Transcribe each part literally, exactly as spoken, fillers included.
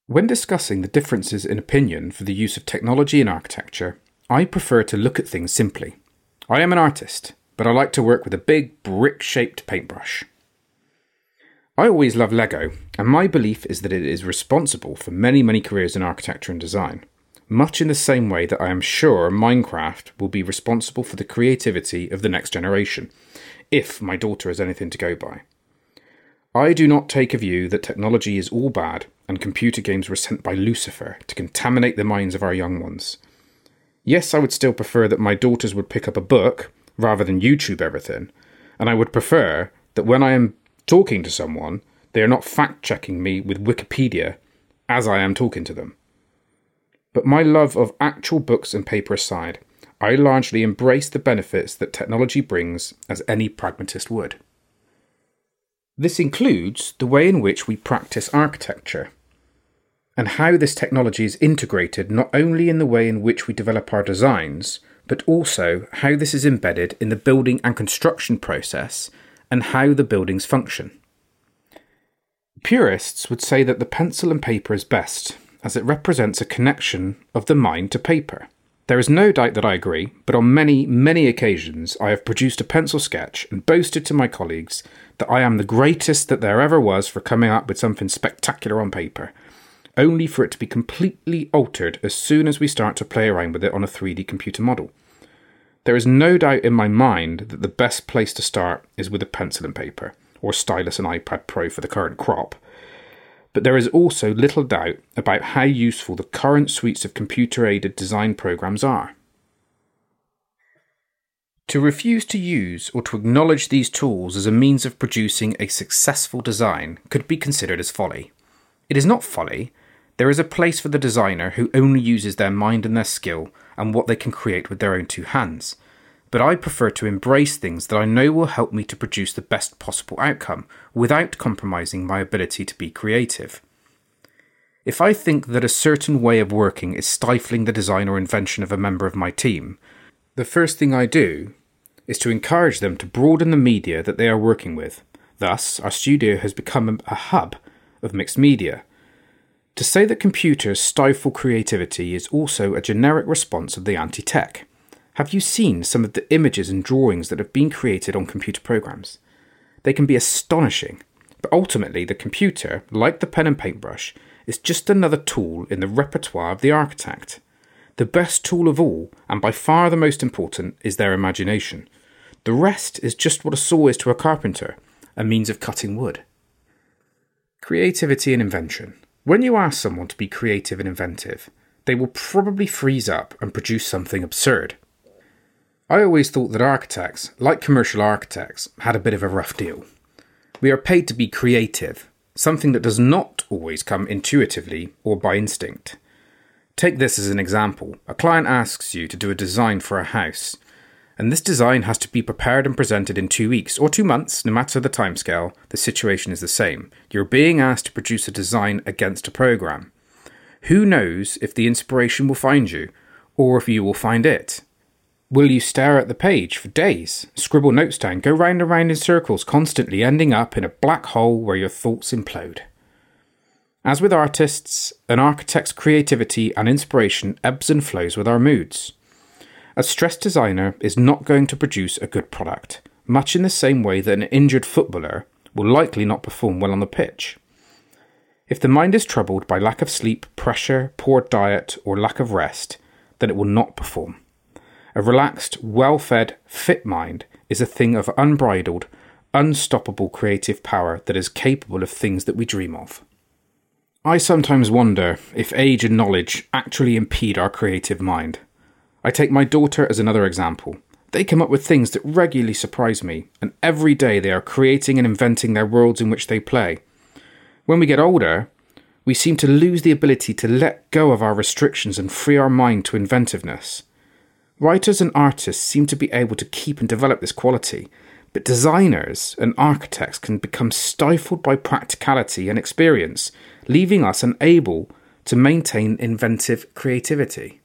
When discussing the differences in opinion for the use of technology in architecture, I prefer to look at things simply. I am an artist, but I like to work with a big brick-shaped paintbrush. I always love Lego, and my belief is that it is responsible for many, many careers in architecture and design, much in the same way that I am sure Minecraft will be responsible for the creativity of the next generation, if my daughter has anything to go by. I do not take a view that technology is all bad and computer games were sent by Lucifer to contaminate the minds of our young ones. Yes, I would still prefer that my daughters would pick up a book rather than YouTube everything, and I would prefer that when I am talking to someone, they are not fact-checking me with Wikipedia as I am talking to them. But my love of actual books and paper aside, I largely embrace the benefits that technology brings as any pragmatist would. This includes the way in which we practice architecture, and how this technology is integrated not only in the way in which we develop our designs, but also how this is embedded in the building and construction process and how the buildings function. Purists would say that the pencil and paper is best, as it represents a connection of the mind to paper. There is no doubt that I agree, but on many, many occasions I have produced a pencil sketch and boasted to my colleagues that I am the greatest that there ever was for coming up with something spectacular on paper, only for it to be completely altered as soon as we start to play around with it on a three D computer model. There is no doubt in my mind that the best place to start is with a pencil and paper, or stylus and iPad Pro for the current crop. But there is also little doubt about how useful the current suites of computer-aided design programs are. To refuse to use or to acknowledge these tools as a means of producing a successful design could be considered as folly. It is not folly. There is a place for the designer who only uses their mind and their skill and what they can create with their own two hands. But I prefer to embrace things that I know will help me to produce the best possible outcome without compromising my ability to be creative. If I think that a certain way of working is stifling the design or invention of a member of my team, the first thing I do is to encourage them to broaden the media that they are working with. Thus, our studio has become a hub of mixed media. To say that computers stifle creativity is also a generic response of the anti-tech. Have you seen some of the images and drawings that have been created on computer programs? They can be astonishing, but ultimately the computer, like the pen and paintbrush, is just another tool in the repertoire of the architect. The best tool of all, and by far the most important, is their imagination. The rest is just what a saw is to a carpenter, a means of cutting wood. Creativity and invention. When you ask someone to be creative and inventive, they will probably freeze up and produce something absurd. I always thought that architects, like commercial architects, had a bit of a rough deal. We are paid to be creative, something that does not always come intuitively or by instinct. Take this as an example. A client asks you to do a design for a house, and this design has to be prepared and presented in two weeks or two months, no matter the timescale. The situation is the same. You're being asked to produce a design against a program. Who knows if the inspiration will find you, or if you will find it? Will you stare at the page for days, scribble notes down, go round and round in circles, constantly ending up in a black hole where your thoughts implode? As with artists, an architect's creativity and inspiration ebbs and flows with our moods. A stressed designer is not going to produce a good product, much in the same way that an injured footballer will likely not perform well on the pitch. If the mind is troubled by lack of sleep, pressure, poor diet, or lack of rest, then it will not perform. A relaxed, well-fed, fit mind is a thing of unbridled, unstoppable creative power that is capable of things that we dream of. I sometimes wonder if age and knowledge actually impede our creative mind. I take my daughter as another example. They come up with things that regularly surprise me, and every day they are creating and inventing their worlds in which they play. When we get older, we seem to lose the ability to let go of our restrictions and free our mind to inventiveness. Writers and artists seem to be able to keep and develop this quality, but designers and architects can become stifled by practicality and experience, leaving us unable to maintain inventive creativity.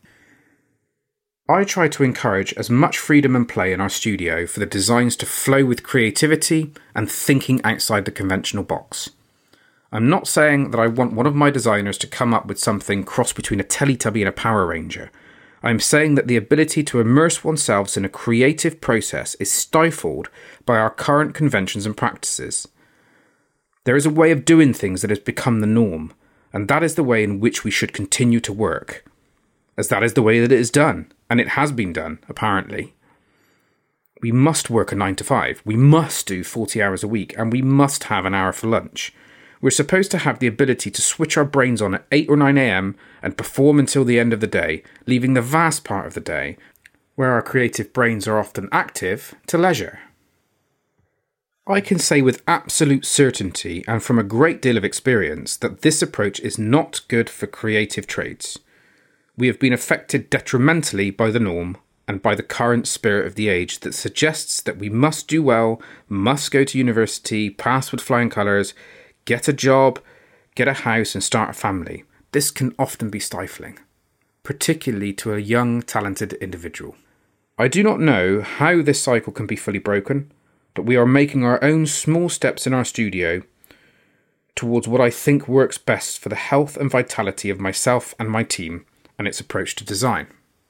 I try to encourage as much freedom and play in our studio for the designs to flow with creativity and thinking outside the conventional box. I'm not saying that I want one of my designers to come up with something cross between a Teletubby and a Power Ranger. I'm saying that the ability to immerse oneself in a creative process is stifled by our current conventions and practices. There is a way of doing things that has become the norm, and that is the way in which we should continue to work, as that is the way that it is done, and it has been done, apparently. We must work a nine to five, we must do forty hours a week, and we must have an hour for lunch. We're supposed to have the ability to switch our brains on at eight or nine a.m. and perform until the end of the day, leaving the vast part of the day, where our creative brains are often active, to leisure. I can say with absolute certainty and from a great deal of experience that this approach is not good for creative trades. We have been affected detrimentally by the norm and by the current spirit of the age that suggests that we must do well, must go to university, pass with flying colours, get a job, get a house and start a family. This can often be stifling, particularly to a young, talented individual. I do not know how this cycle can be fully broken, but we are making our own small steps in our studio towards what I think works best for the health and vitality of myself and my team and its approach to design.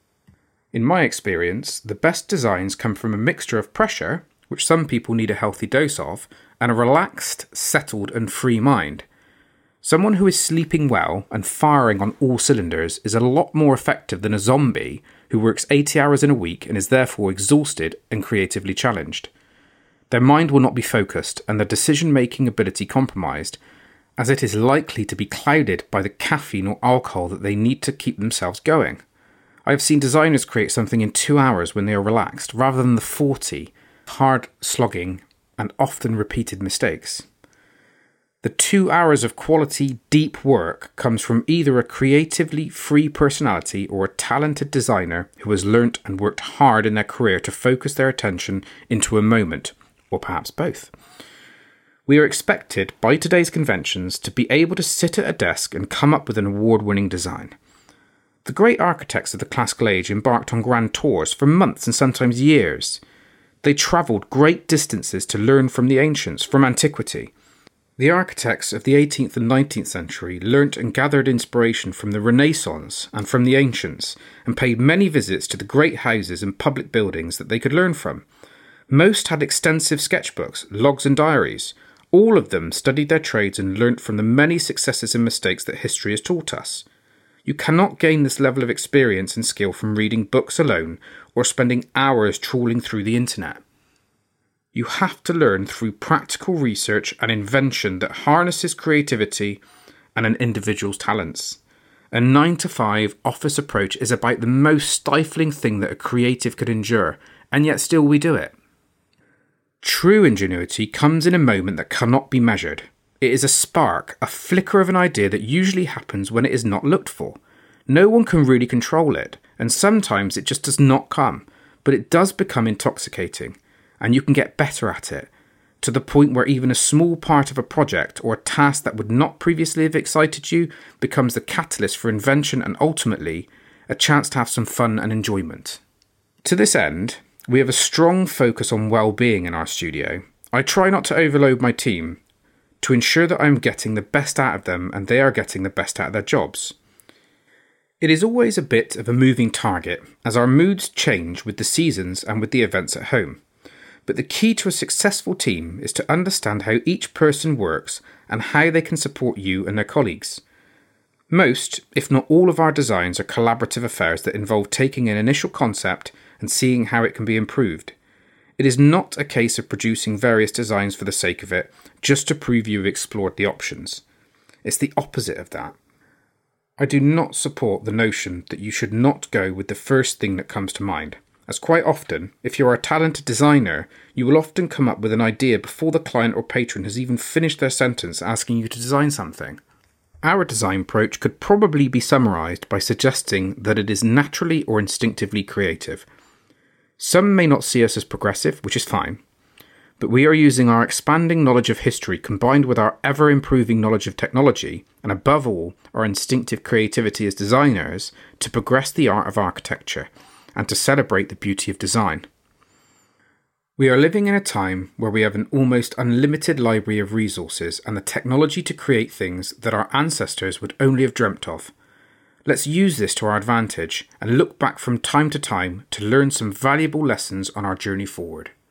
In my experience, the best designs come from a mixture of pressure, which some people need a healthy dose of, and a relaxed, settled and free mind. Someone who is sleeping well and firing on all cylinders is a lot more effective than a zombie who works eighty hours in a week and is therefore exhausted and creatively challenged. Their mind will not be focused and their decision-making ability compromised, as it is likely to be clouded by the caffeine or alcohol that they need to keep themselves going. I have seen designers create something in two hours when they are relaxed, rather than the forty hard slogging and often repeated mistakes. The two hours of quality, deep work comes from either a creatively free personality or a talented designer who has learnt and worked hard in their career to focus their attention into a moment, or perhaps both. We are expected by today's conventions to be able to sit at a desk and come up with an award-winning design. The great architects of the classical age embarked on grand tours for months and sometimes years. They travelled great distances to learn from the ancients, from antiquity. The architects of the eighteenth and nineteenth century learnt and gathered inspiration from the Renaissance and from the ancients, and paid many visits to the great houses and public buildings that they could learn from. Most had extensive sketchbooks, logs and diaries. All of them studied their trades and learnt from the many successes and mistakes that history has taught us. You cannot gain this level of experience and skill from reading books alone or spending hours trawling through the internet. You have to learn through practical research and invention that harnesses creativity and an individual's talents. A nine to five office approach is about the most stifling thing that a creative could endure, and yet still we do it. True ingenuity comes in a moment that cannot be measured. It is a spark, a flicker of an idea that usually happens when it is not looked for. No one can really control it, and sometimes it just does not come, but it does become intoxicating, and you can get better at it, to the point where even a small part of a project or a task that would not previously have excited you becomes the catalyst for invention and ultimately a chance to have some fun and enjoyment. To this end, we have a strong focus on well-being in our studio. I try not to overload my team, to ensure that I am getting the best out of them and they are getting the best out of their jobs. It is always a bit of a moving target, as our moods change with the seasons and with the events at home. But the key to a successful team is to understand how each person works and how they can support you and their colleagues. Most, if not all of our designs are collaborative affairs that involve taking an initial concept and seeing how it can be improved. It is not a case of producing various designs for the sake of it, just to prove you have explored the options. It's the opposite of that. I do not support the notion that you should not go with the first thing that comes to mind, as quite often, if you are a talented designer, you will often come up with an idea before the client or patron has even finished their sentence asking you to design something. Our design approach could probably be summarised by suggesting that it is naturally or instinctively creative. Some may not see us as progressive, which is fine, but we are using our expanding knowledge of history combined with our ever-improving knowledge of technology, and above all, our instinctive creativity as designers, to progress the art of architecture and to celebrate the beauty of design. We are living in a time where we have an almost unlimited library of resources and the technology to create things that our ancestors would only have dreamt of. Let's use this to our advantage and look back from time to time to learn some valuable lessons on our journey forward.